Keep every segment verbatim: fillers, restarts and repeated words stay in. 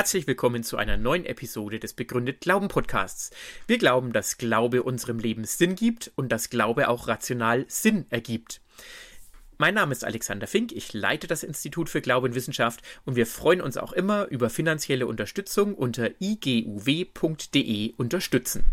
Herzlich willkommen zu einer neuen Episode des Begründet Glauben Podcasts. Wir glauben, dass Glaube unserem Leben Sinn gibt und dass Glaube auch rational Sinn ergibt. Mein Name ist Alexander Fink, ich leite das Institut für Glaube und Wissenschaft und wir freuen uns auch immer über finanzielle Unterstützung unter i g u w punkt d e unterstützen.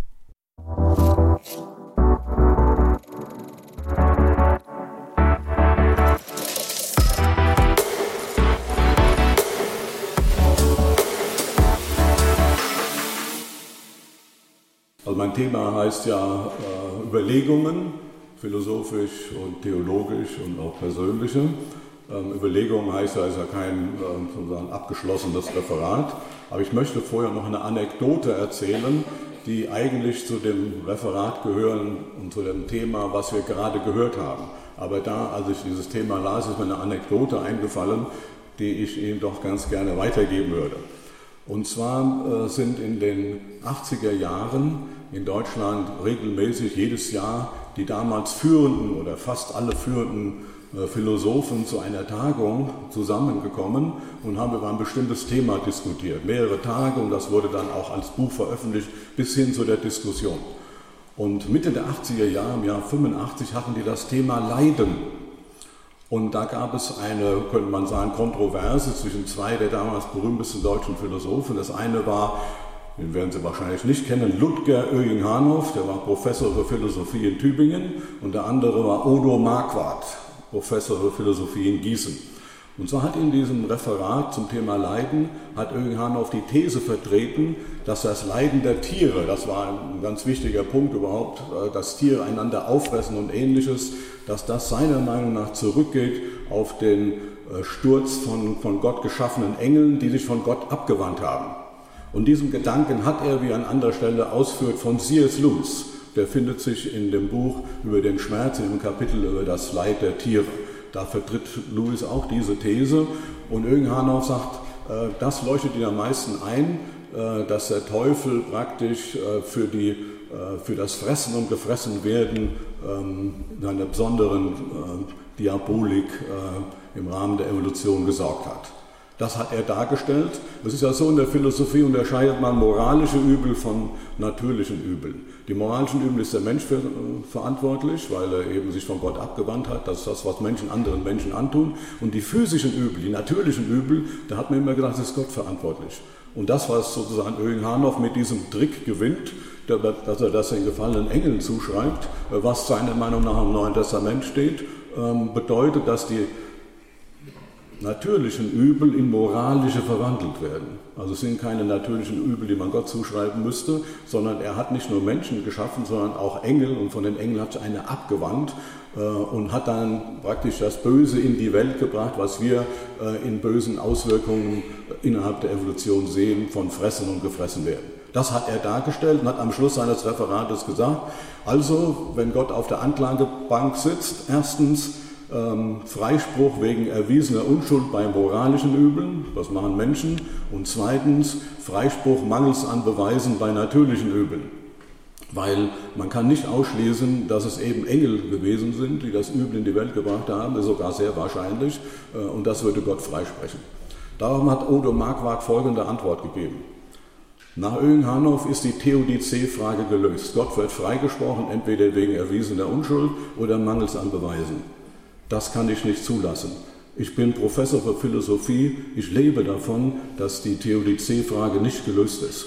Also mein Thema heißt ja äh, Überlegungen, philosophisch und theologisch und auch persönliche. Ähm, Überlegungen heißt ja, ist ja kein äh, sozusagen abgeschlossenes Referat, aber ich möchte vorher noch eine Anekdote erzählen, die eigentlich zu dem Referat gehören und zu dem Thema, was wir gerade gehört haben. Aber da, als ich dieses Thema las, ist mir eine Anekdote eingefallen, die ich Ihnen doch ganz gerne weitergeben würde. Und zwar äh, sind in den achtziger Jahren in Deutschland regelmäßig jedes Jahr die damals führenden oder fast alle führenden äh, Philosophen zu einer Tagung zusammengekommen und haben über ein bestimmtes Thema diskutiert. Mehrere Tage, und das wurde dann auch als Buch veröffentlicht, bis hin zu der Diskussion. Und Mitte der achtziger Jahre, im Jahr fünfundachtzig, hatten die das Thema Leiden. Und da gab es eine, könnte man sagen, Kontroverse zwischen zwei der damals berühmtesten deutschen Philosophen. Das eine war, den werden Sie wahrscheinlich nicht kennen, Ludger Oehing-Harnoff, der war Professor für Philosophie in Tübingen, und der andere war Odo Marquardt, Professor für Philosophie in Gießen. Und so hat in diesem Referat zum Thema Leiden, hat Oehing-Harnoff die These vertreten, dass das Leiden der Tiere, das war ein ganz wichtiger Punkt überhaupt, dass Tiere einander auffressen und Ähnliches, dass das seiner Meinung nach zurückgeht auf den Sturz von, von Gott geschaffenen Engeln, die sich von Gott abgewandt haben. Und diesen Gedanken hat er, wie er an anderer Stelle ausführt, von C S Lewis. Der findet sich in dem Buch über den Schmerz, in dem Kapitel über das Leid der Tiere. Da vertritt Lewis auch diese These. Und Oehing-Harnoff sagt, das leuchtet ihn am meisten ein, dass der Teufel praktisch für, die, für das Fressen und Gefressenwerden einer besonderen Diabolik im Rahmen der Evolution gesorgt hat. Das hat er dargestellt. Es ist ja so, in der Philosophie unterscheidet man moralische Übel von natürlichen Übeln. Die moralischen Übel ist der Mensch für, äh, verantwortlich, weil er eben sich von Gott abgewandt hat. Das ist das, was Menschen anderen Menschen antun. Und die physischen Übel, die natürlichen Übel, da hat man immer gedacht, das ist Gott verantwortlich. Und das, was sozusagen Oehing-Harnoff mit diesem Trick gewinnt, dass er das den gefallenen Engeln zuschreibt, was seiner Meinung nach im Neuen Testament steht, bedeutet, dass die natürlichen Übel in moralische verwandelt werden. Also es sind keine natürlichen Übel, die man Gott zuschreiben müsste, sondern er hat nicht nur Menschen geschaffen, sondern auch Engel, und von den Engeln hat sich einer abgewandt äh, und hat dann praktisch das Böse in die Welt gebracht, was wir äh, in bösen Auswirkungen innerhalb der Evolution sehen, von Fressen und Gefressen werden. Das hat er dargestellt und hat am Schluss seines Referates gesagt, also wenn Gott auf der Anklagebank sitzt, erstens Ähm, Freispruch wegen erwiesener Unschuld bei moralischen Übeln, das machen Menschen, und zweitens Freispruch mangels an Beweisen bei natürlichen Übeln. Weil man kann nicht ausschließen, dass es eben Engel gewesen sind, die das Übel in die Welt gebracht haben, das ist sogar sehr wahrscheinlich, äh, und das würde Gott freisprechen. Darum hat Odo Marquardt folgende Antwort gegeben. Nach Oehing-Harnoff ist die Theodizee-Frage gelöst. Gott wird freigesprochen, entweder wegen erwiesener Unschuld oder mangels an Beweisen. Das kann ich nicht zulassen. Ich bin Professor für Philosophie, ich lebe davon, dass die Theodizee-Frage nicht gelöst ist.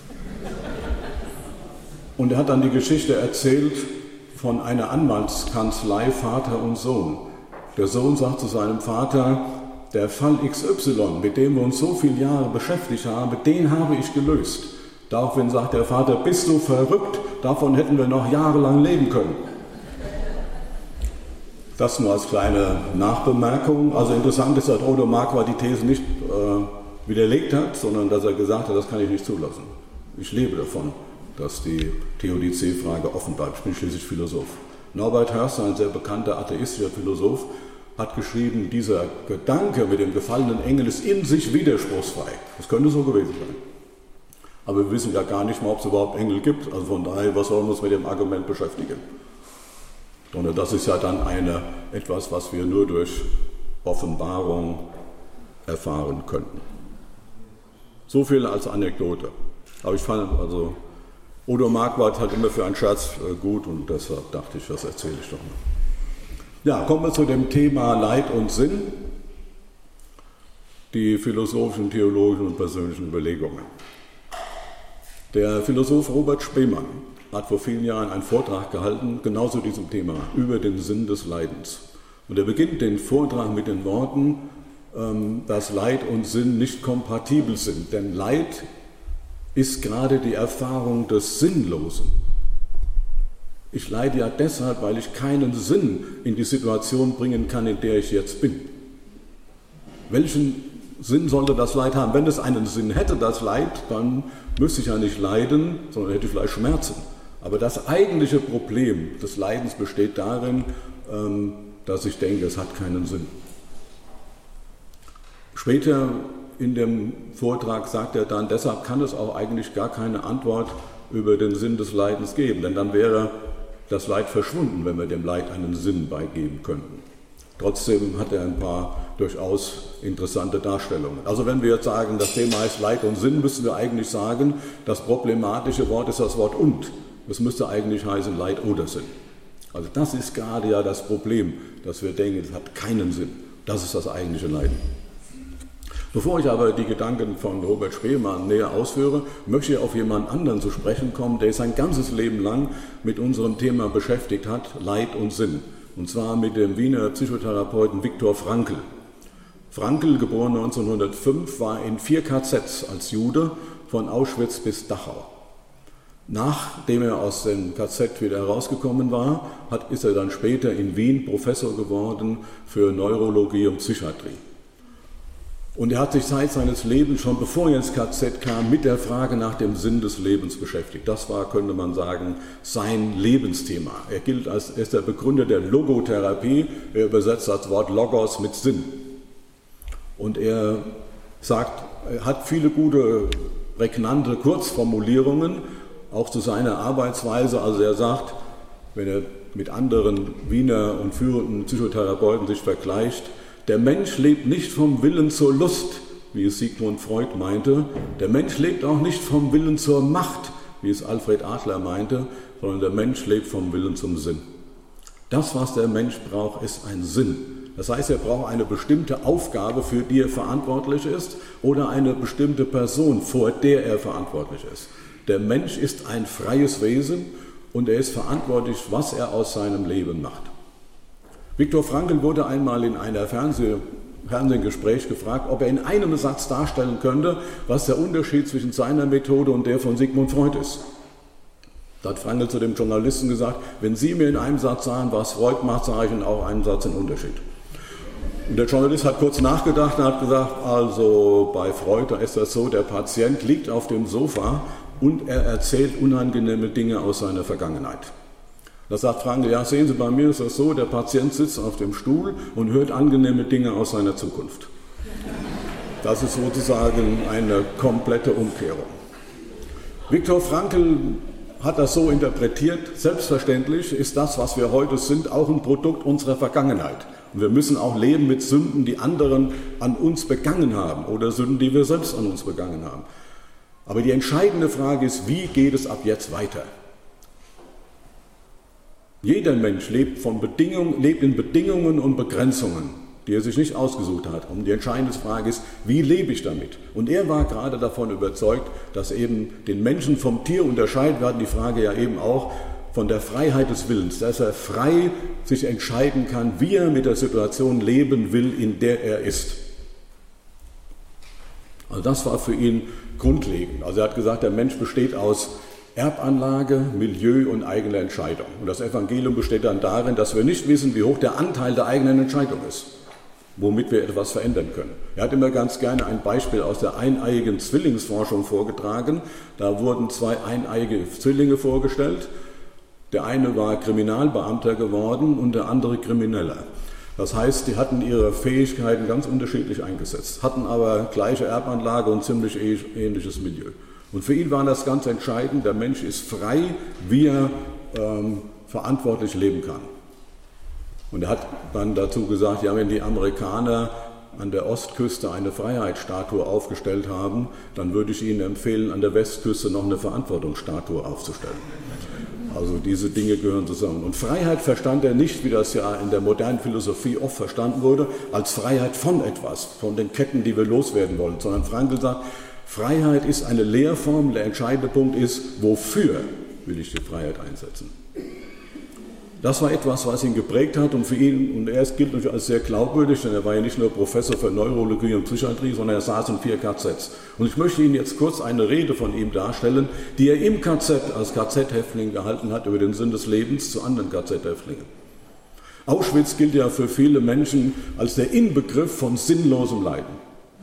Und er hat dann die Geschichte erzählt von einer Anwaltskanzlei, Vater und Sohn. Der Sohn sagt zu seinem Vater, der Fall X Y, mit dem wir uns so viele Jahre beschäftigt haben, den habe ich gelöst. Daraufhin sagt der Vater, bist du verrückt, davon hätten wir noch jahrelang leben können. Das nur als kleine Nachbemerkung. Also interessant ist, dass Odo Marquardt die These nicht äh, widerlegt hat, sondern dass er gesagt hat, das kann ich nicht zulassen. Ich lebe davon, dass die Theodizee-Frage offen bleibt. Ich bin schließlich Philosoph. Norbert Hörster, ein sehr bekannter atheistischer Philosoph, hat geschrieben, dieser Gedanke mit dem gefallenen Engel ist in sich widerspruchsfrei. Das könnte so gewesen sein. Aber wir wissen ja gar nicht mal, ob es überhaupt Engel gibt. Also von daher, was sollen wir uns mit dem Argument beschäftigen? Sondern das ist ja dann eine, etwas, was wir nur durch Offenbarung erfahren könnten. So viel als Anekdote. Aber ich fand, also Odo Marquardt hat immer für einen Scherz gut und deshalb dachte ich, das erzähle ich doch mal. Ja, kommen wir zu dem Thema Leid und Sinn, die philosophischen, theologischen und persönlichen Überlegungen. Der Philosoph Robert Spemann hat vor vielen Jahren einen Vortrag gehalten, genau zu diesem Thema, über den Sinn des Leidens. Und er beginnt den Vortrag mit den Worten, dass Leid und Sinn nicht kompatibel sind, denn Leid ist gerade die Erfahrung des Sinnlosen. Ich leide ja deshalb, weil ich keinen Sinn in die Situation bringen kann, in der ich jetzt bin. Welchen Sinn sollte das Leid haben? Wenn es einen Sinn hätte, das Leid, dann müsste ich ja nicht leiden, sondern hätte ich vielleicht Schmerzen. Aber das eigentliche Problem des Leidens besteht darin, dass ich denke, es hat keinen Sinn. Später in dem Vortrag sagt er dann, deshalb kann es auch eigentlich gar keine Antwort über den Sinn des Leidens geben, denn dann wäre das Leid verschwunden, wenn wir dem Leid einen Sinn beigeben könnten. Trotzdem hat er ein paar durchaus interessante Darstellungen. Also wenn wir jetzt sagen, das Thema heißt Leid und Sinn, müssen wir eigentlich sagen, das problematische Wort ist das Wort und. Es müsste eigentlich heißen Leid oder Sinn. Also das ist gerade ja das Problem, dass wir denken, es hat keinen Sinn. Das ist das eigentliche Leiden. Bevor ich aber die Gedanken von Robert Spemann näher ausführe, möchte ich auf jemand anderen zu sprechen kommen, der sein ganzes Leben lang mit unserem Thema beschäftigt hat, Leid und Sinn. Und zwar mit dem Wiener Psychotherapeuten Viktor Frankl. Frankl, geboren neunzehnhundertfünf, war in vier K Zs als Jude von Auschwitz bis Dachau. Nachdem er aus dem K Z wieder herausgekommen war, hat, ist er dann später in Wien Professor geworden für Neurologie und Psychiatrie. Und er hat sich Zeit seines Lebens, schon bevor er ins K Z kam, mit der Frage nach dem Sinn des Lebens beschäftigt. Das war, könnte man sagen, sein Lebensthema. Er gilt als er ist der Begründer der Logotherapie. Er übersetzt das Wort Logos mit Sinn. Und er sagt, er hat viele gute, prägnante Kurzformulierungen, auch zu seiner Arbeitsweise. Also er sagt, wenn er mit anderen Wiener und führenden Psychotherapeuten sich vergleicht, der Mensch lebt nicht vom Willen zur Lust, wie es Sigmund Freud meinte. Der Mensch lebt auch nicht vom Willen zur Macht, wie es Alfred Adler meinte, sondern der Mensch lebt vom Willen zum Sinn. Das, was der Mensch braucht, ist ein Sinn. Das heißt, er braucht eine bestimmte Aufgabe, für die er verantwortlich ist, oder eine bestimmte Person, vor der er verantwortlich ist. Der Mensch ist ein freies Wesen und er ist verantwortlich, was er aus seinem Leben macht. Viktor Frankl wurde einmal in einem Fernseh, Fernsehgespräch gefragt, ob er in einem Satz darstellen könnte, was der Unterschied zwischen seiner Methode und der von Sigmund Freud ist. Da hat Frankl zu dem Journalisten gesagt, wenn Sie mir in einem Satz sagen, was Freud macht, sage ich Ihnen auch einen Satz den Unterschied. Und der Journalist hat kurz nachgedacht und hat gesagt, also bei Freud, da ist das so, der Patient liegt auf dem Sofa und er erzählt unangenehme Dinge aus seiner Vergangenheit. Da sagt Frankl, ja, sehen Sie, bei mir ist das so, der Patient sitzt auf dem Stuhl und hört angenehme Dinge aus seiner Zukunft. Das ist sozusagen eine komplette Umkehrung. Viktor Frankl hat das so interpretiert, selbstverständlich ist das, was wir heute sind, auch ein Produkt unserer Vergangenheit. Und wir müssen auch leben mit Sünden, die anderen an uns begangen haben oder Sünden, die wir selbst an uns begangen haben. Aber die entscheidende Frage ist, wie geht es ab jetzt weiter? Jeder Mensch lebt, von Bedingungen, lebt in Bedingungen und Begrenzungen, die er sich nicht ausgesucht hat. Und die entscheidende Frage ist, wie lebe ich damit? Und er war gerade davon überzeugt, dass eben den Menschen vom Tier unterscheidet. Wir hatten die Frage ja eben auch von der Freiheit des Willens, dass er frei sich entscheiden kann, wie er mit der Situation leben will, in der er ist. Also das war für ihn grundlegend. Also er hat gesagt, der Mensch besteht aus Erbanlage, Milieu und eigener Entscheidung. Und das Evangelium besteht dann darin, dass wir nicht wissen, wie hoch der Anteil der eigenen Entscheidung ist, womit wir etwas verändern können. Er hat immer ganz gerne ein Beispiel aus der eineiigen Zwillingsforschung vorgetragen. Da wurden zwei eineige Zwillinge vorgestellt. Der eine war Kriminalbeamter geworden und der andere Krimineller. Das heißt, die hatten ihre Fähigkeiten ganz unterschiedlich eingesetzt, hatten aber gleiche Erbanlage und ziemlich ähnliches Milieu. Und für ihn war das ganz entscheidend, der Mensch ist frei, wie er ähm, verantwortlich leben kann. Und er hat dann dazu gesagt, ja, wenn die Amerikaner an der Ostküste eine Freiheitsstatue aufgestellt haben, dann würde ich Ihnen empfehlen, an der Westküste noch eine Verantwortungsstatue aufzustellen. Also diese Dinge gehören zusammen. Und Freiheit verstand er nicht, wie das ja in der modernen Philosophie oft verstanden wurde, als Freiheit von etwas, von den Ketten, die wir loswerden wollen, sondern Frankl sagt, Freiheit ist eine Lehrform, der entscheidende Punkt ist, wofür will ich die Freiheit einsetzen. Das war etwas, was ihn geprägt hat und für ihn, und er gilt natürlich als sehr glaubwürdig, denn er war ja nicht nur Professor für Neurologie und Psychiatrie, sondern er saß in vier K Zs. Und ich möchte Ihnen jetzt kurz eine Rede von ihm darstellen, die er im K Z als K Z-Häftling gehalten hat über den Sinn des Lebens zu anderen K Z-Häftlingen. Auschwitz gilt ja für viele Menschen als der Inbegriff von sinnlosem Leiden.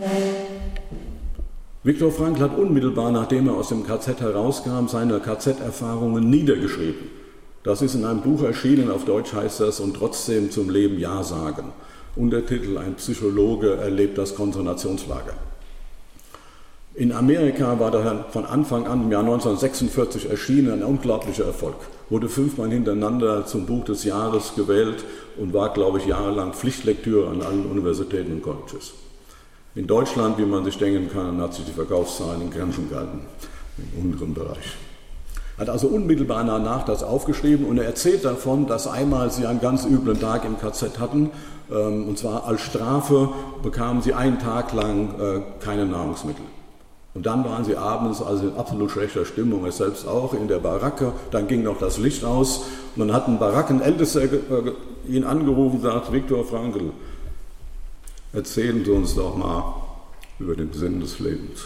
Viktor Frankl hat unmittelbar, nachdem er aus dem K Z herauskam, seine K Z-Erfahrungen niedergeschrieben. Das ist in einem Buch erschienen, auf Deutsch heißt das, und trotzdem zum Leben Ja sagen. Untertitel, ein Psychologe erlebt das Konzentrationslager. In Amerika war daher von Anfang an im Jahr neunzehnhundertsechsundvierzig erschienen, ein unglaublicher Erfolg. Wurde fünfmal hintereinander zum Buch des Jahres gewählt und war, glaube ich, jahrelang Pflichtlektüre an allen Universitäten und Colleges. In Deutschland, wie man sich denken kann, hat sich die Verkaufszahlen in Grenzen gehalten, im unteren Bereich. Er hat also unmittelbar danach das aufgeschrieben und er erzählt davon, dass einmal sie einen ganz üblen Tag im K Z hatten, und zwar als Strafe bekamen sie einen Tag lang keine Nahrungsmittel. Und dann waren sie abends also in absolut schlechter Stimmung, er selbst auch, in der Baracke, dann ging noch das Licht aus und dann hat ein Barackenältester ihn angerufen und gesagt, Viktor Frankl, erzählen Sie uns doch mal über den Sinn des Lebens.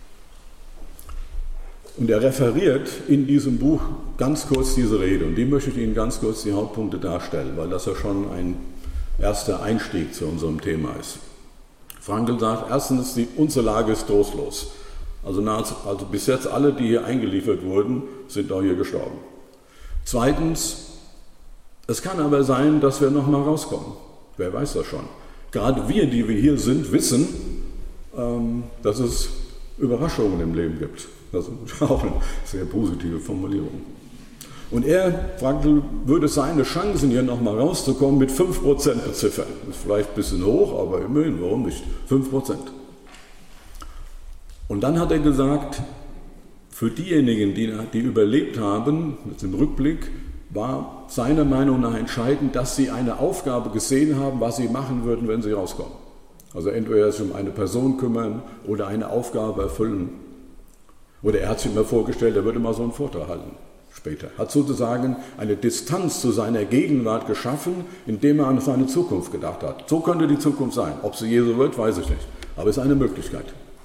Und er referiert in diesem Buch ganz kurz diese Rede und die möchte ich Ihnen ganz kurz die Hauptpunkte darstellen, weil das ja schon ein erster Einstieg zu unserem Thema ist. Frankl sagt, erstens, die, unsere Lage ist trostlos. Also, nahezu, also bis jetzt alle, die hier eingeliefert wurden, sind auch hier gestorben. Zweitens, es kann aber sein, dass wir noch mal rauskommen. Wer weiß das schon. Gerade wir, die wir hier sind, wissen, ähm, dass es Überraschungen im Leben gibt. Das ist auch eine sehr positive Formulierung. Und er, Frankl, würde seine Chancen, hier nochmal rauszukommen, mit fünf Prozent beziffern. Das ist vielleicht ein bisschen hoch, aber immerhin, warum nicht? fünf Prozent. Und dann hat er gesagt, für diejenigen, die, die überlebt haben, jetzt im Rückblick, war seiner Meinung nach entscheidend, dass sie eine Aufgabe gesehen haben, was sie machen würden, wenn sie rauskommen. Also entweder sich um eine Person kümmern oder eine Aufgabe erfüllen. Oder er hat sich immer vorgestellt, er würde mal so einen Vortrag halten später. Hat sozusagen eine Distanz zu seiner Gegenwart geschaffen, indem er an seine Zukunft gedacht hat. So könnte die Zukunft sein. Ob sie je so wird, weiß ich nicht. Aber es ist eine Möglichkeit.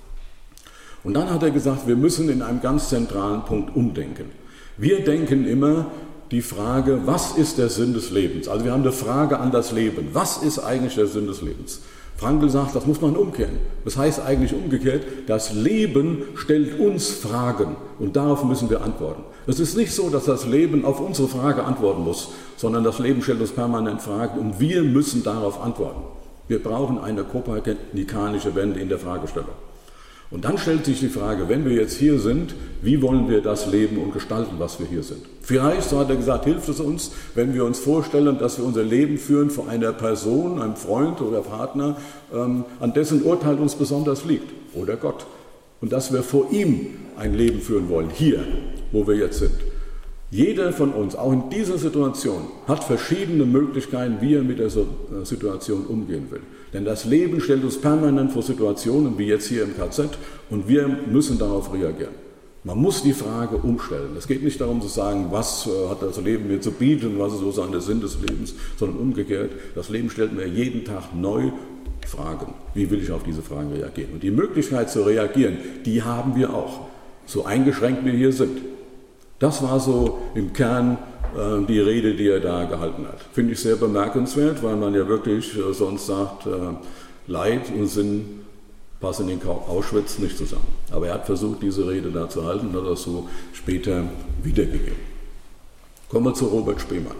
Und dann hat er gesagt, wir müssen in einem ganz zentralen Punkt umdenken. Wir denken immer die Frage, was ist der Sinn des Lebens? Also wir haben eine Frage an das Leben. Was ist eigentlich der Sinn des Lebens? Frankl sagt, das muss man umkehren. Das heißt eigentlich umgekehrt, das Leben stellt uns Fragen und darauf müssen wir antworten. Es ist nicht so, dass das Leben auf unsere Frage antworten muss, sondern das Leben stellt uns permanent Fragen und wir müssen darauf antworten. Wir brauchen eine kopernikanische Wende in der Fragestellung. Und dann stellt sich die Frage, wenn wir jetzt hier sind, wie wollen wir das leben und gestalten, was wir hier sind? Vielleicht, so hat er gesagt, hilft es uns, wenn wir uns vorstellen, dass wir unser Leben führen vor einer Person, einem Freund oder Partner, ähm, an dessen Urteil uns besonders liegt, oder Gott. Und dass wir vor ihm ein Leben führen wollen, hier, wo wir jetzt sind. Jeder von uns, auch in dieser Situation, hat verschiedene Möglichkeiten, wie er mit der Situation umgehen will. Denn das Leben stellt uns permanent vor Situationen, wie jetzt hier im K Z, und wir müssen darauf reagieren. Man muss die Frage umstellen. Es geht nicht darum zu sagen, was hat das Leben mir zu bieten, was ist sozusagen der Sinn des Lebens, sondern umgekehrt, das Leben stellt mir jeden Tag neu Fragen. Wie will ich auf diese Fragen reagieren? Und die Möglichkeit zu reagieren, die haben wir auch, so eingeschränkt wir hier sind. Das war so im Kern äh, die Rede, die er da gehalten hat. Finde ich sehr bemerkenswert, weil man ja wirklich äh, sonst sagt, äh, Leid und Sinn passen in Auschwitz nicht zusammen. Aber er hat versucht, diese Rede da zu halten und hat das so später wiedergegeben. Kommen wir zu Robert Spemann.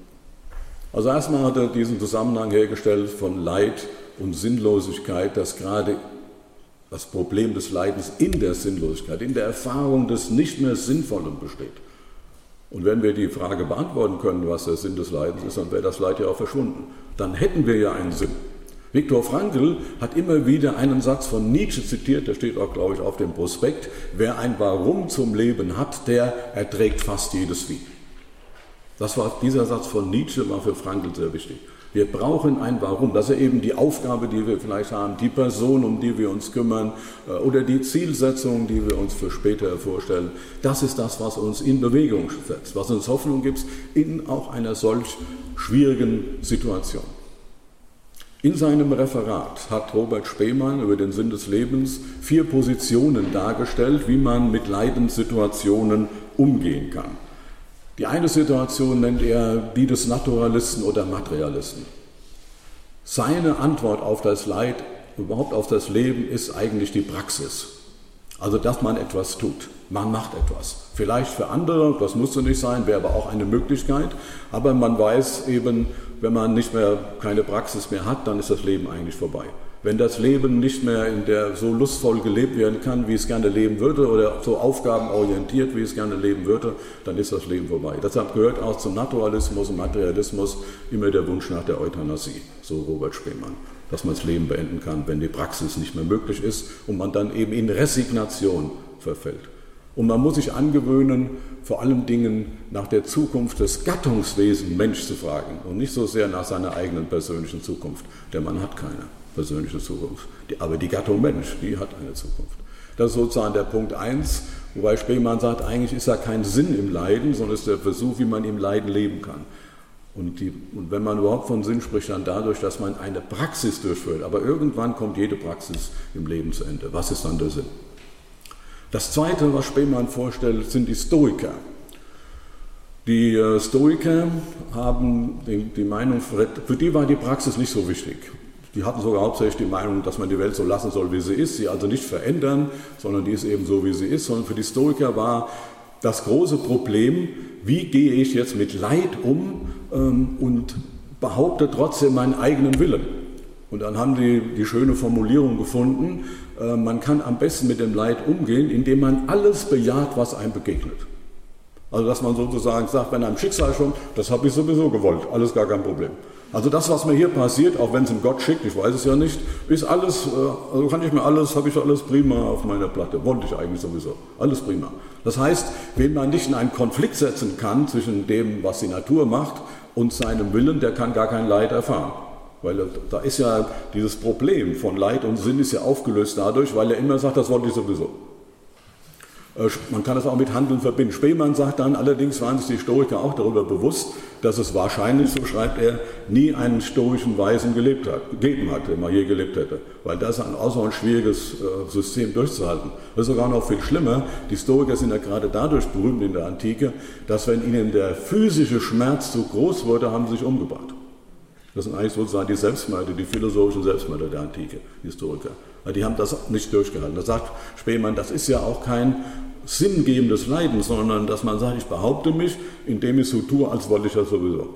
Also erstmal hat er diesen Zusammenhang hergestellt von Leid und Sinnlosigkeit, dass gerade das Problem des Leidens in der Sinnlosigkeit, in der Erfahrung des nicht mehr Sinnvollen besteht. Und wenn wir die Frage beantworten können, was der Sinn des Leidens ist, dann wäre das Leid ja auch verschwunden. Dann hätten wir ja einen Sinn. Viktor Frankl hat immer wieder einen Satz von Nietzsche zitiert, der steht auch, glaube ich, auf dem Prospekt: Wer ein Warum zum Leben hat, der erträgt fast jedes Wie. Das war, dieser Satz von Nietzsche war für Frankl sehr wichtig. Wir brauchen ein Warum. Das ist eben die Aufgabe, die wir vielleicht haben, die Person, um die wir uns kümmern, oder die Zielsetzung, die wir uns für später vorstellen. Das ist das, was uns in Bewegung setzt, was uns Hoffnung gibt in auch einer solch schwierigen Situation. In seinem Referat hat Robert Spemann über den Sinn des Lebens vier Positionen dargestellt, wie man mit Leidenssituationen umgehen kann. Die eine Situation nennt er die des Naturalisten oder Materialisten. Seine Antwort auf das Leid, überhaupt auf das Leben, ist eigentlich die Praxis. Also, dass man etwas tut. Man macht etwas. Vielleicht für andere, das musste nicht sein, wäre aber auch eine Möglichkeit. Aber man weiß eben, wenn man nicht mehr keine Praxis mehr hat, dann ist das Leben eigentlich vorbei. Wenn das Leben nicht mehr in der so lustvoll gelebt werden kann, wie es gerne leben würde, oder so aufgabenorientiert, wie es gerne leben würde, dann ist das Leben vorbei. Deshalb gehört auch zum Naturalismus und Materialismus immer der Wunsch nach der Euthanasie, so Robert Spemann, dass man das Leben beenden kann, wenn die Praxis nicht mehr möglich ist und man dann eben in Resignation verfällt. Und man muss sich angewöhnen, vor allen Dingen nach der Zukunft des Gattungswesens Mensch zu fragen und nicht so sehr nach seiner eigenen persönlichen Zukunft. Der Mann hat keine persönliche Zukunft. Die, aber die Gattung Mensch, die hat eine Zukunft. Das ist sozusagen der Punkt eins, wobei Spemann sagt, eigentlich ist da kein Sinn im Leiden, sondern es ist der Versuch, wie man im Leiden leben kann. Und, die, und wenn man überhaupt von Sinn spricht, dann dadurch, dass man eine Praxis durchführt. Aber irgendwann kommt jede Praxis im Leben zu Ende. Was ist dann der Sinn? Das Zweite, was Spemann vorstellt, sind die Stoiker. Die äh, Stoiker haben die, die Meinung, für die war die Praxis nicht so wichtig. Die hatten sogar hauptsächlich die Meinung, dass man die Welt so lassen soll, wie sie ist, sie also nicht verändern, sondern die ist eben so, wie sie ist. Sondern für die Stoiker war das große Problem, wie gehe ich jetzt mit Leid um ähm, und behaupte trotzdem meinen eigenen Willen. Und dann haben die die schöne Formulierung gefunden, äh, man kann am besten mit dem Leid umgehen, indem man alles bejaht, was einem begegnet. Also dass man sozusagen sagt, wenn einem Schicksal schon, das habe ich sowieso gewollt, alles gar kein Problem. Also das, was mir hier passiert, auch wenn es ihm Gott schickt, ich weiß es ja nicht, ist alles, also kann ich mir alles, habe ich alles prima auf meiner Platte, wollte ich eigentlich sowieso, alles prima. Das heißt, wenn man nicht in einen Konflikt setzen kann zwischen dem, was die Natur macht und seinem Willen, der kann gar kein Leid erfahren. Weil da ist ja dieses Problem von Leid und Sinn ist ja aufgelöst dadurch, weil er immer sagt, das wollte ich sowieso. Man kann das auch mit Handeln verbinden. Spemann sagt dann, allerdings waren sich die Stoiker auch darüber bewusst, dass es wahrscheinlich, so schreibt er, nie einen stoischen Weisen gelebt hat, gegeben hat, der mal je gelebt hätte. Weil das ist ein außerordentlich schwieriges System durchzuhalten. Das ist sogar noch viel schlimmer. Die Stoiker sind ja gerade dadurch berühmt in der Antike, dass wenn ihnen der physische Schmerz zu groß wurde, haben sie sich umgebracht. Das sind eigentlich sozusagen die Selbstmörder, die philosophischen Selbstmörder der Antike, die Historiker. Die haben das nicht durchgehalten. Da sagt Spemann, das ist ja auch kein sinngebendes Leiden, sondern dass man sagt, ich behaupte mich, indem ich so tue, als wollte ich das sowieso.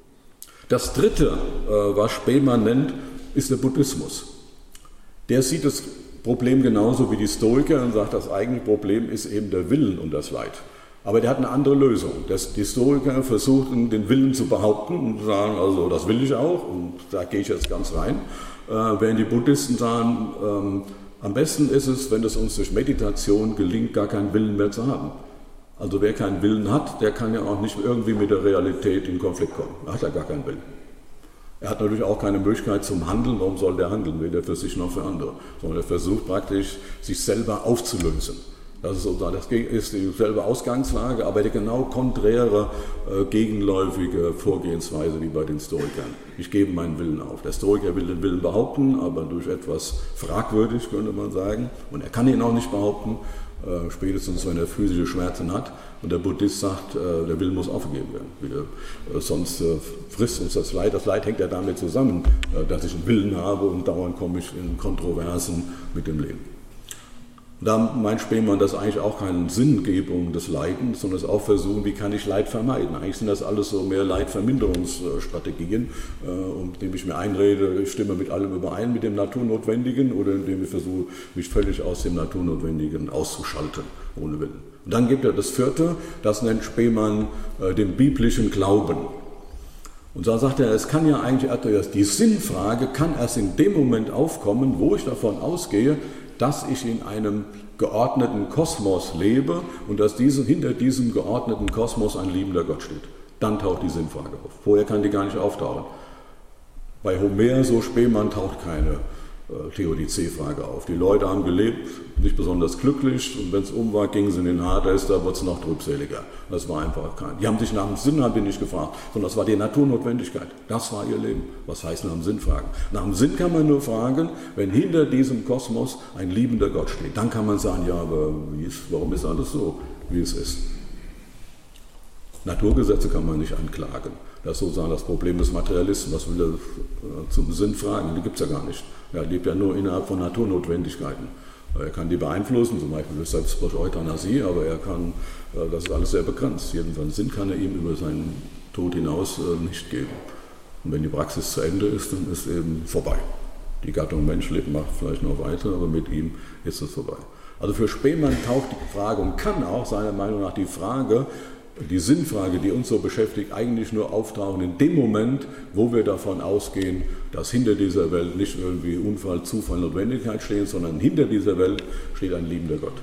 Das Dritte, was Spemann nennt, ist der Buddhismus. Der sieht das Problem genauso wie die Stoiker und sagt, das eigentliche Problem ist eben der Willen und das Leid. Aber der hat eine andere Lösung. Das, die Stoiker versuchten, den Willen zu behaupten und sagen, also das will ich auch und da gehe ich jetzt ganz rein. Äh, während die Buddhisten sagen, ähm, am besten ist es, wenn es uns durch Meditation gelingt, gar keinen Willen mehr zu haben. Also wer keinen Willen hat, der kann ja auch nicht irgendwie mit der Realität in Konflikt kommen. Er hat ja gar keinen Willen. Er hat natürlich auch keine Möglichkeit zum Handeln. Warum soll der handeln? Weder für sich noch für andere. Sondern er versucht praktisch, sich selber aufzulösen. Das ist, sozusagen, das ist dieselbe Ausgangslage, aber die genau konträre, äh, gegenläufige Vorgehensweise wie bei den Stoikern. Ich gebe meinen Willen auf. Der Stoiker will den Willen behaupten, aber durch etwas fragwürdig, könnte man sagen. Und er kann ihn auch nicht behaupten, äh, spätestens wenn er physische Schmerzen hat. Und der Buddhist sagt, äh, der Wille muss aufgegeben werden. Wieder, äh, sonst äh, frisst uns das Leid. Das Leid hängt ja damit zusammen, äh, dass ich einen Willen habe und dauernd komme ich in Kontroversen mit dem Leben. Da meint Spemann, das ist eigentlich auch keine Sinngebung des Leidens, sondern es ist auch Versuchen, wie kann ich Leid vermeiden. Eigentlich sind das alles so mehr Leidverminderungsstrategien, indem ich mir einrede, ich stimme mit allem überein, mit dem Naturnotwendigen, oder indem ich versuche, mich völlig aus dem Naturnotwendigen auszuschalten, ohne Willen. Und dann gibt er das Vierte, das nennt Spemann den biblischen Glauben. Und da sagt er, es kann ja eigentlich, die Sinnfrage kann erst in dem Moment aufkommen, wo ich davon ausgehe, dass ich in einem geordneten Kosmos lebe und dass diese, hinter diesem geordneten Kosmos ein liebender Gott steht. Dann taucht die Sinnfrage auf. Vorher kann die gar nicht auftauchen. Bei Homer, so Spemann, taucht keine äh, Theodizee-Frage auf. Die Leute haben gelebt, nicht besonders glücklich, und wenn es um war, gingen sie in den Hades, da wird es noch trübseliger. Das war einfach kein. Die haben sich nach dem Sinn haben die nicht gefragt, sondern das war die Naturnotwendigkeit. Das war ihr Leben. Was heißt nach dem Sinn fragen? Nach dem Sinn kann man nur fragen, wenn hinter diesem Kosmos ein liebender Gott steht. Dann kann man sagen, ja, aber wie ist, warum ist alles so, wie es ist? Naturgesetze kann man nicht anklagen. Das ist sozusagen das Problem des Materialisten. Was will er zum Sinn fragen? Die gibt es ja gar nicht. Er lebt ja nur innerhalb von Naturnotwendigkeiten. Er kann die beeinflussen, zum Beispiel selbst durch Euthanasie, aber er kann, das ist alles sehr begrenzt. Jedenfalls Sinn kann er ihm über seinen Tod hinaus nicht geben. Und wenn die Praxis zu Ende ist, dann ist eben vorbei. Die Gattung Mensch lebt, macht vielleicht noch weiter, aber mit ihm ist es vorbei. Also für Spemann taucht die Frage und kann auch seiner Meinung nach die Frage, die Sinnfrage, die uns so beschäftigt, eigentlich nur auftauchen in dem Moment, wo wir davon ausgehen, dass hinter dieser Welt nicht irgendwie Unfall, Zufall, Notwendigkeit stehen, sondern hinter dieser Welt steht ein liebender Gott.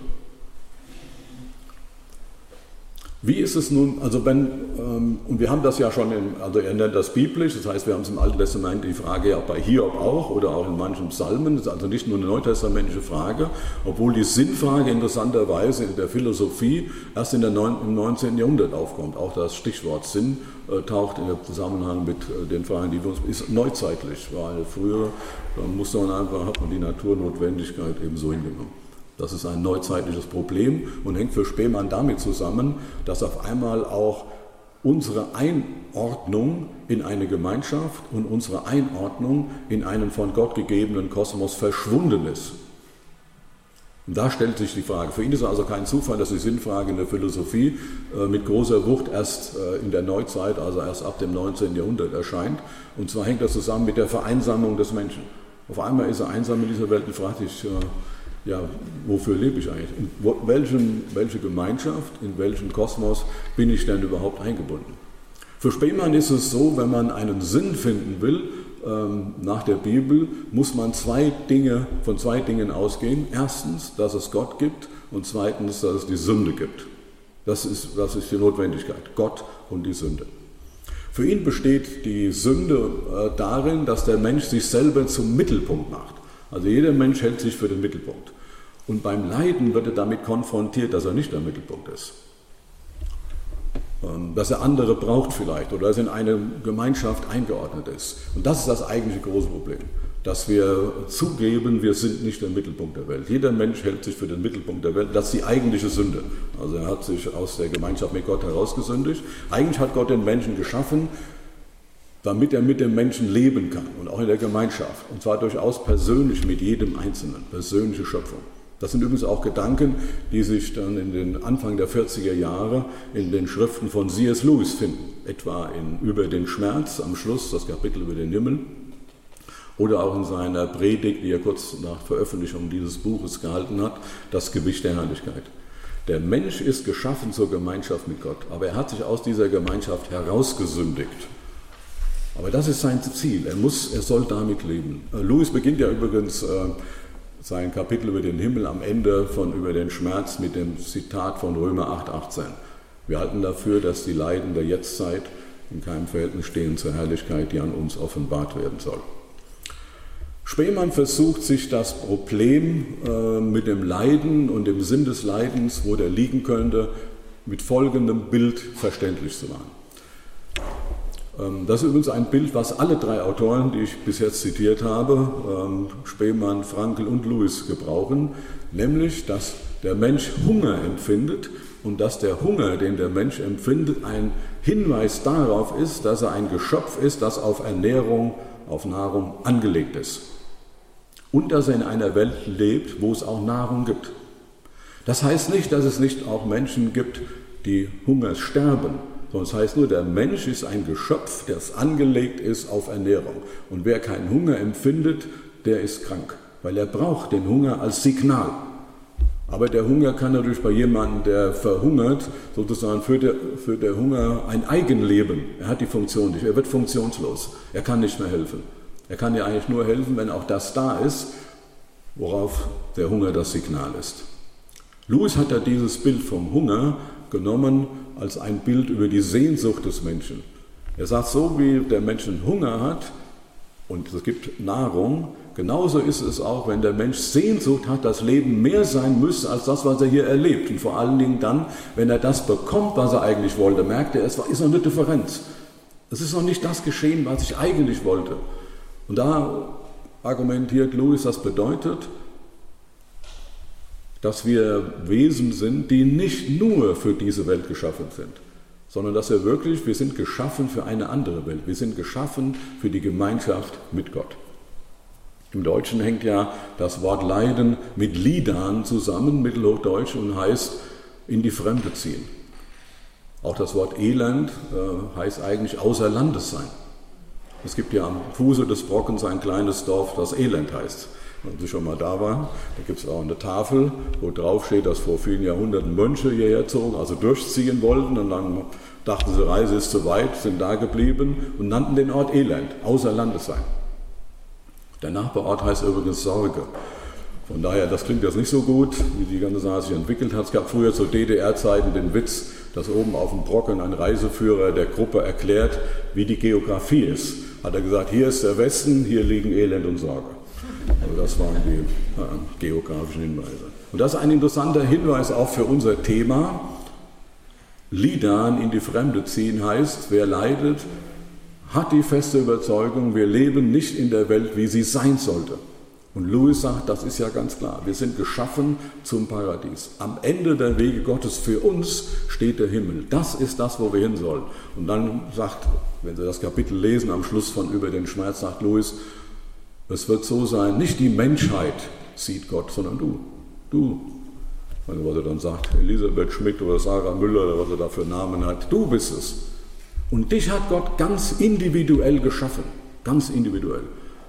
Wie ist es nun, also wenn, ähm, und wir haben das ja schon, in, also er nennt das biblisch, das heißt, wir haben es im Alten Testament die Frage ja bei Hiob auch oder auch in manchen Psalmen, das ist also nicht nur eine neutestamentliche Frage, obwohl die Sinnfrage interessanterweise in der Philosophie erst in der neun, im neunzehnten Jahrhundert aufkommt. Auch das Stichwort Sinn äh, taucht in dem Zusammenhang mit äh, den Fragen, die wir uns, ist neuzeitlich, weil früher äh, musste man einfach, hat man die Naturnotwendigkeit eben so hingenommen. Das ist ein neuzeitliches Problem und hängt für Spemann damit zusammen, dass auf einmal auch unsere Einordnung in eine Gemeinschaft und unsere Einordnung in einen von Gott gegebenen Kosmos verschwunden ist. Und da stellt sich die Frage. Für ihn ist es also kein Zufall, dass die Sinnfrage in der Philosophie äh, mit großer Wucht erst äh, in der Neuzeit, also erst ab dem neunzehnten Jahrhundert erscheint. Und zwar hängt das zusammen mit der Vereinsamung des Menschen. Auf einmal ist er einsam in dieser Welt und fragt sich, äh, ja, wofür lebe ich eigentlich? In welchen, welche Gemeinschaft, in welchen Kosmos bin ich denn überhaupt eingebunden? Für Spemann ist es so, wenn man einen Sinn finden will, ähm, nach der Bibel, muss man zwei Dinge, von zwei Dingen ausgehen. Erstens, dass es Gott gibt und zweitens, dass es die Sünde gibt. Das ist, das ist die Notwendigkeit, Gott und die Sünde. Für ihn besteht die Sünde äh, darin, dass der Mensch sich selber zum Mittelpunkt macht. Also jeder Mensch hält sich für den Mittelpunkt. Und beim Leiden wird er damit konfrontiert, dass er nicht der Mittelpunkt ist. Dass er andere braucht vielleicht oder dass er in eine Gemeinschaft eingeordnet ist. Und das ist das eigentliche große Problem. Dass wir zugeben, wir sind nicht der Mittelpunkt der Welt. Jeder Mensch hält sich für den Mittelpunkt der Welt. Das ist die eigentliche Sünde. Also er hat sich aus der Gemeinschaft mit Gott herausgesündigt. Eigentlich hat Gott den Menschen geschaffen, damit er mit dem Menschen leben kann und auch in der Gemeinschaft. Und zwar durchaus persönlich mit jedem Einzelnen, persönliche Schöpfung. Das sind übrigens auch Gedanken, die sich dann in den Anfang der vierziger Jahre in den Schriften von C S Lewis finden. Etwa in Über den Schmerz am Schluss, das Kapitel über den Himmel. Oder auch in seiner Predigt, die er kurz nach Veröffentlichung dieses Buches gehalten hat, Das Gewicht der Herrlichkeit. Der Mensch ist geschaffen zur Gemeinschaft mit Gott, aber er hat sich aus dieser Gemeinschaft herausgesündigt. Aber das ist sein Ziel, er muss, er soll damit leben. Lewis beginnt ja übrigens äh, sein Kapitel über den Himmel am Ende von Über den Schmerz mit dem Zitat von Römer acht achtzehn. Wir halten dafür, dass die Leiden der Jetztzeit in keinem Verhältnis stehen zur Herrlichkeit, die an uns offenbart werden soll. Spemann versucht sich das Problem äh, mit dem Leiden und dem Sinn des Leidens, wo der liegen könnte, mit folgendem Bild verständlich zu machen. Das ist übrigens ein Bild, was alle drei Autoren, die ich bis jetzt zitiert habe, Spemann, Frankl und Lewis, gebrauchen, nämlich, dass der Mensch Hunger empfindet und dass der Hunger, den der Mensch empfindet, ein Hinweis darauf ist, dass er ein Geschöpf ist, das auf Ernährung, auf Nahrung angelegt ist. Und dass er in einer Welt lebt, wo es auch Nahrung gibt. Das heißt nicht, dass es nicht auch Menschen gibt, die Hungers sterben. Sondern es heißt nur, der Mensch ist ein Geschöpf, das angelegt ist auf Ernährung. Und wer keinen Hunger empfindet, der ist krank, weil er braucht den Hunger als Signal. Aber der Hunger kann natürlich bei jemandem, der verhungert, sozusagen für der, für der Hunger ein Eigenleben. Er hat die Funktion nicht, er wird funktionslos, er kann nicht mehr helfen. Er kann ja eigentlich nur helfen, wenn auch das da ist, worauf der Hunger das Signal ist. Lewis hat da dieses Bild vom Hunger genommen als ein Bild über die Sehnsucht des Menschen. Er sagt, so wie der Mensch einen Hunger hat und es gibt Nahrung, genauso ist es auch, wenn der Mensch Sehnsucht hat, dass Leben mehr sein müsste als das, was er hier erlebt. Und vor allen Dingen dann, wenn er das bekommt, was er eigentlich wollte, merkt er, es ist noch eine Differenz. Es ist noch nicht das geschehen, was ich eigentlich wollte. Und da argumentiert Lewis, das bedeutet, dass wir Wesen sind, die nicht nur für diese Welt geschaffen sind, sondern dass wir wirklich, wir sind geschaffen für eine andere Welt. Wir sind geschaffen für die Gemeinschaft mit Gott. Im Deutschen hängt ja das Wort Leiden mit Lidan zusammen, Mittelhochdeutsch, und heißt in die Fremde ziehen. Auch das Wort Elend äh, heißt eigentlich außer Landes sein. Es gibt ja am Fuße des Brockens ein kleines Dorf, das Elend heißt. Wenn Sie schon mal da waren, da gibt es auch eine Tafel, wo drauf steht, dass vor vielen Jahrhunderten Mönche hierher zogen, also durchziehen wollten, und dann dachten sie, Reise ist zu weit, sind da geblieben und nannten den Ort Elend, außer Landes sein. Der Nachbarort heißt übrigens Sorge. Von daher, das klingt jetzt nicht so gut, wie die ganze Sache sich entwickelt hat. Es gab früher zu D D R-Zeiten den Witz, dass oben auf dem Brocken ein Reiseführer der Gruppe erklärt, wie die Geografie ist. Hat er gesagt, hier ist der Westen, hier liegen Elend und Sorge. Also das waren die äh, geografischen Hinweise. Und das ist ein interessanter Hinweis auch für unser Thema. Lidan, in die Fremde ziehen, heißt, wer leidet, hat die feste Überzeugung, wir leben nicht in der Welt, wie sie sein sollte. Und Lewis sagt, das ist ja ganz klar, wir sind geschaffen zum Paradies. Am Ende der Wege Gottes für uns steht der Himmel. Das ist das, wo wir hin sollen. Und dann sagt, wenn Sie das Kapitel lesen, am Schluss von Über den Schmerz, sagt Lewis, es wird so sein, nicht die Menschheit sieht Gott, sondern du. Du. Also was er dann sagt, Elisabeth Schmidt oder Sarah Müller oder was er da für Namen hat, du bist es. Und dich hat Gott ganz individuell geschaffen. Ganz individuell.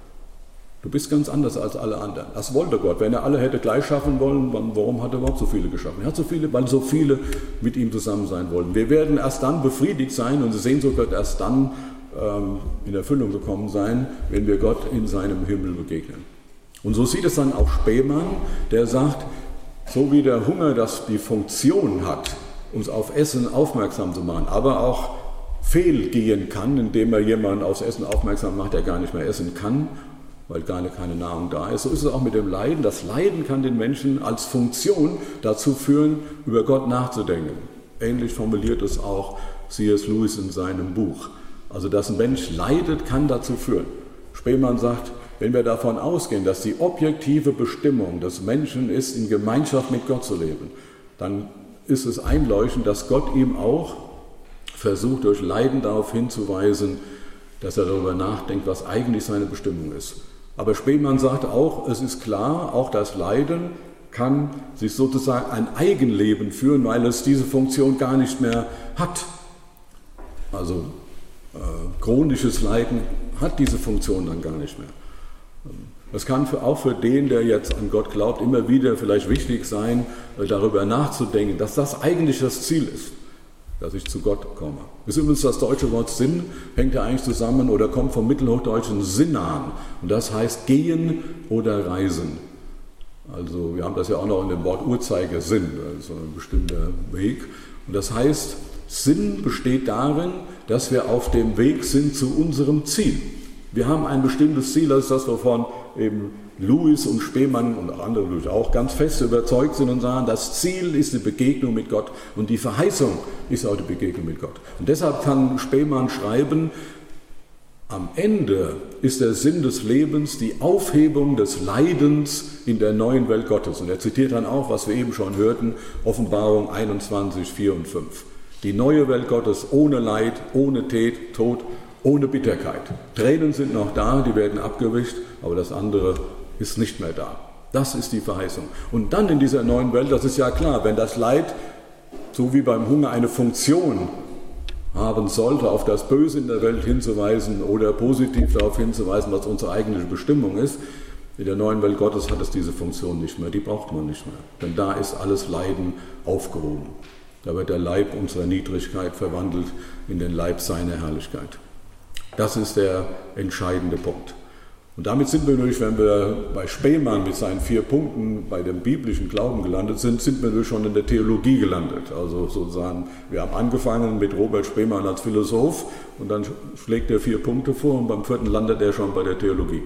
Du bist ganz anders als alle anderen. Das wollte Gott. Wenn er alle hätte gleich schaffen wollen, warum hat er überhaupt so viele geschaffen? Er hat so viele, weil so viele mit ihm zusammen sein wollen. Wir werden erst dann befriedigt sein, unsere Sehnsucht wird erst dann ähm, in Erfüllung gekommen sein, wenn wir Gott in seinem Himmel begegnen. Und so sieht es dann auch Spemann, der sagt, so wie der Hunger das die Funktion hat, uns auf Essen aufmerksam zu machen, aber auch fehlgehen kann, indem er jemanden aufs Essen aufmerksam macht, der gar nicht mehr essen kann, weil gar keine Nahrung da ist. So ist es auch mit dem Leiden. Das Leiden kann den Menschen als Funktion dazu führen, über Gott nachzudenken. Ähnlich formuliert es auch C S Lewis in seinem Buch. Also, dass ein Mensch leidet, kann dazu führen. Spemann sagt, wenn wir davon ausgehen, dass die objektive Bestimmung des Menschen ist, in Gemeinschaft mit Gott zu leben, dann ist es einleuchtend, dass Gott ihm auch versucht, durch Leiden darauf hinzuweisen, dass er darüber nachdenkt, was eigentlich seine Bestimmung ist. Aber Spemann sagt auch, es ist klar, auch das Leiden kann sich sozusagen ein Eigenleben führen, weil es diese Funktion gar nicht mehr hat. Also äh, chronisches Leiden hat diese Funktion dann gar nicht mehr. Das kann für, auch für den, der jetzt an Gott glaubt, immer wieder vielleicht wichtig sein, äh, darüber nachzudenken, dass das eigentlich das Ziel ist, dass ich zu Gott komme. Das ist übrigens das deutsche Wort Sinn, hängt ja eigentlich zusammen oder kommt vom mittelhochdeutschen Sinnan. Und das heißt gehen oder reisen. Also wir haben das ja auch noch in dem Wort Uhrzeigersinn, also ein bestimmter Weg. Und das heißt, Sinn besteht darin, dass wir auf dem Weg sind zu unserem Ziel. Wir haben ein bestimmtes Ziel, das ist das, wovon eben Lewis und Spemann und auch andere natürlich auch ganz fest überzeugt sind und sagen, das Ziel ist die Begegnung mit Gott und die Verheißung ist auch die Begegnung mit Gott. Und deshalb kann Spemann schreiben, am Ende ist der Sinn des Lebens die Aufhebung des Leidens in der neuen Welt Gottes. Und er zitiert dann auch, was wir eben schon hörten, Offenbarung einundzwanzig, vier und fünf. Die neue Welt Gottes ohne Leid, ohne Tod, ohne Bitterkeit. Tränen sind noch da, die werden abgewischt, aber das andere ist nicht mehr da. Das ist die Verheißung. Und dann in dieser neuen Welt, das ist ja klar, wenn das Leid, so wie beim Hunger, eine Funktion haben sollte, auf das Böse in der Welt hinzuweisen oder positiv darauf hinzuweisen, was unsere eigentliche Bestimmung ist, In der neuen Welt Gottes hat es diese Funktion nicht mehr, die braucht man nicht mehr. Denn da ist alles Leiden aufgehoben. Da wird der Leib unserer Niedrigkeit verwandelt in den Leib seiner Herrlichkeit. Das ist der entscheidende Punkt. Und damit sind wir natürlich, wenn wir bei Spemann mit seinen vier Punkten bei dem biblischen Glauben gelandet sind, sind wir natürlich schon in der Theologie gelandet. Also sozusagen, wir haben angefangen mit Robert Spemann als Philosoph und dann schlägt er vier Punkte vor und beim vierten landet er schon bei der Theologie.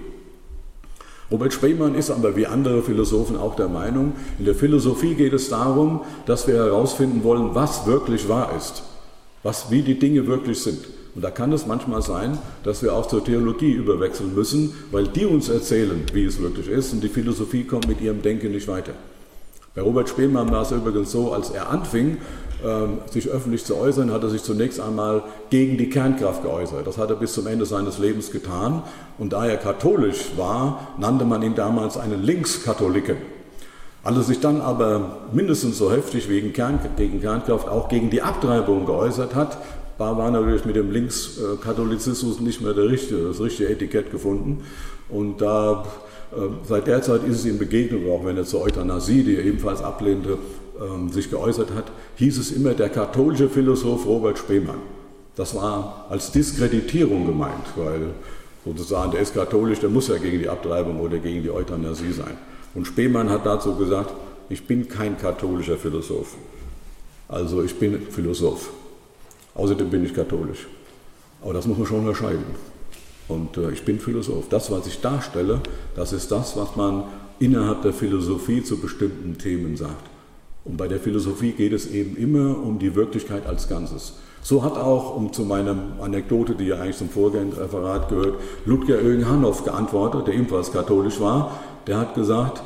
Robert Spemann ist aber wie andere Philosophen auch der Meinung, in der Philosophie geht es darum, dass wir herausfinden wollen, was wirklich wahr ist, was, wie die Dinge wirklich sind. Und da kann es manchmal sein, dass wir auch zur Theologie überwechseln müssen, weil die uns erzählen, wie es wirklich ist und die Philosophie kommt mit ihrem Denken nicht weiter. Bei Robert Spemann war es übrigens so, als er anfing, sich öffentlich zu äußern, hat er sich zunächst einmal gegen die Kernkraft geäußert. Das hat er bis zum Ende seines Lebens getan. Und da er katholisch war, nannte man ihn damals einen Linkskatholiken. Als er sich dann aber mindestens so heftig wegen Kern, gegen Kernkraft auch gegen die Abtreibung geäußert hat, war, war natürlich mit dem Linkskatholizismus nicht mehr der richtige, das richtige Etikett gefunden. Und da, seit der Zeit ist es ihm begegnet, auch wenn er zur Euthanasie, die er ebenfalls ablehnte, sich geäußert hat, hieß es immer der katholische Philosoph Robert Spemann. Das war als Diskreditierung gemeint, weil sozusagen der ist katholisch, der muss ja gegen die Abtreibung oder gegen die Euthanasie sein. Und Spemann hat dazu gesagt, ich bin kein katholischer Philosoph, also ich bin Philosoph. Außerdem bin ich katholisch. Aber das muss man schon unterscheiden. Und äh, ich bin Philosoph. Das, was ich darstelle, das ist das, was man innerhalb der Philosophie zu bestimmten Themen sagt. Und bei der Philosophie geht es eben immer um die Wirklichkeit als Ganzes. So hat auch, um zu meiner Anekdote, die ja eigentlich zum vorgehenden Referat gehört, Ludger Oehlen-Hannoff geantwortet, der ebenfalls katholisch war. Der hat gesagt,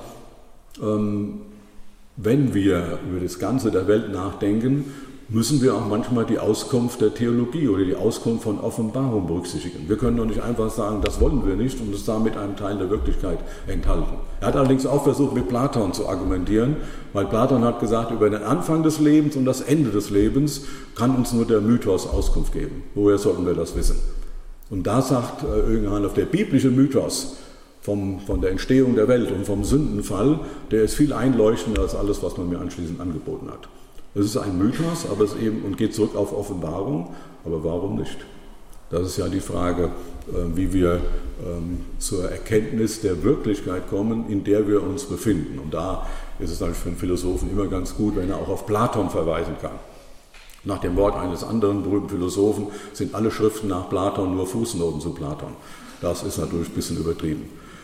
ähm, wenn wir über das Ganze der Welt nachdenken, müssen wir auch manchmal die Auskunft der Theologie oder die Auskunft von Offenbarung berücksichtigen. Wir können doch nicht einfach sagen, das wollen wir nicht und es damit einen Teil der Wirklichkeit enthalten. Er hat allerdings auch versucht, mit Platon zu argumentieren, weil Platon hat gesagt, über den Anfang des Lebens und das Ende des Lebens kann uns nur der Mythos Auskunft geben. Woher sollten wir das wissen? Und da sagt Oehlen-Hannoff, der biblische Mythos vom, von der Entstehung der Welt und vom Sündenfall, der ist viel einleuchtender als alles, was man mir anschließend angeboten hat. Es ist ein Mythos, aber es eben und geht zurück auf Offenbarung, aber warum nicht? Das ist ja die Frage, wie wir zur Erkenntnis der Wirklichkeit kommen, in der wir uns befinden. Und da ist es natürlich für einen Philosophen immer ganz gut, wenn er auch auf Platon verweisen kann. Nach dem Wort eines anderen berühmten Philosophen sind alle Schriften nach Platon nur Fußnoten zu Platon. Das ist natürlich ein bisschen übertrieben.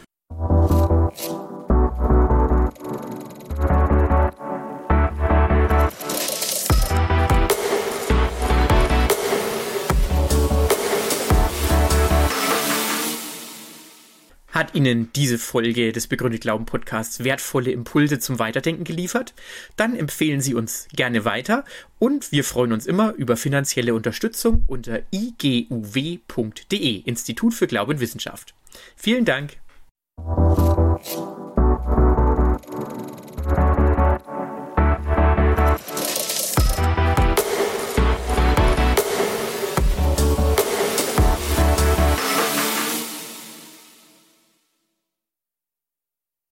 Hat Ihnen diese Folge des Begründet Glauben Podcasts wertvolle Impulse zum Weiterdenken geliefert? Dann empfehlen Sie uns gerne weiter und wir freuen uns immer über finanzielle Unterstützung unter i g u w punkt d e, Institut für Glaube und Wissenschaft. Vielen Dank.